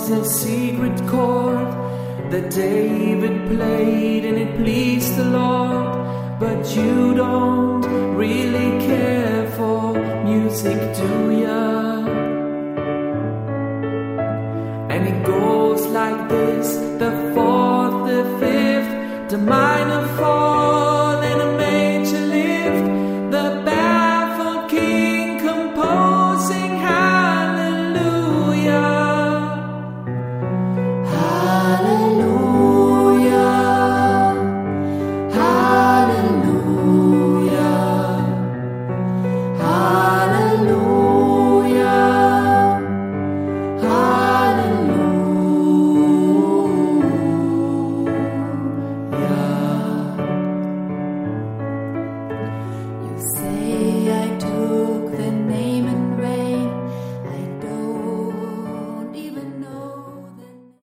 was a secret chord that David played and it pleased the Lord. But you don't really care for music, do ya? And it goes like this: the fourth, the fifth, the minor fourth.